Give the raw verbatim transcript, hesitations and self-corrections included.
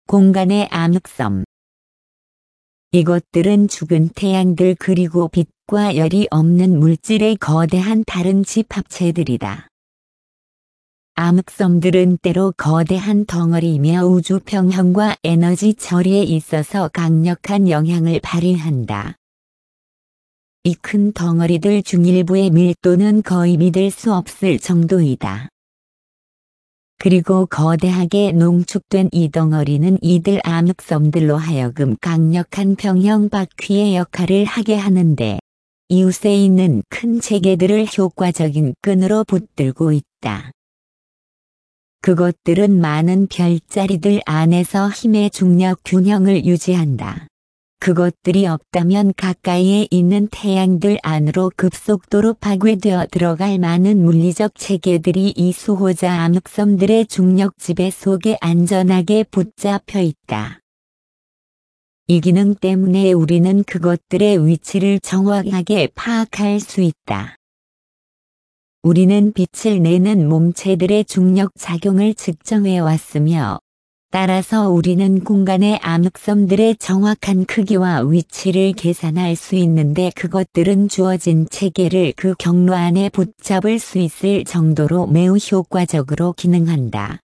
공간의 암흑섬. 이것들은 죽은 태양들 그리고 빛과 열이 없는 물질의 거대한 다른 집합체들이다. 암흑섬들은 때로 거대한 덩어리이며 우주 평형과 에너지 처리에 있어서 강력한 영향을 발휘한다. 이 큰 덩어리들 중 일부의 밀도는 거의 믿을 수 없을 정도이다. 그리고 거대하게 농축된 이 덩어리는 이들 암흑섬들로 하여금 강력한 평형 바퀴의 역할을 하게 하는데 이웃에 있는 큰 체계들을 효과적인 끈으로 붙들고 있다. 그것들은 많은 별자리들 안에서 힘의 중력 균형을 유지한다. 그것들이 없다면 가까이에 있는 태양들 안으로 급속도로 파괴되어 들어갈 많은 물리적 체계들이 이 수호자 암흑섬들의 중력 지배 속에 안전하게 붙잡혀 있다. 이 기능 때문에 우리는 그것들의 위치를 정확하게 파악할 수 있다. 우리는 빛을 내는 몸체들의 중력 작용을 측정해 왔으며 따라서 우리는 공간의 암흑섬들의 정확한 크기와 위치를 계산할 수 있는데 그것들은 주어진 체계를 그 경로 안에 붙잡을 수 있을 정도로 매우 효과적으로 기능한다.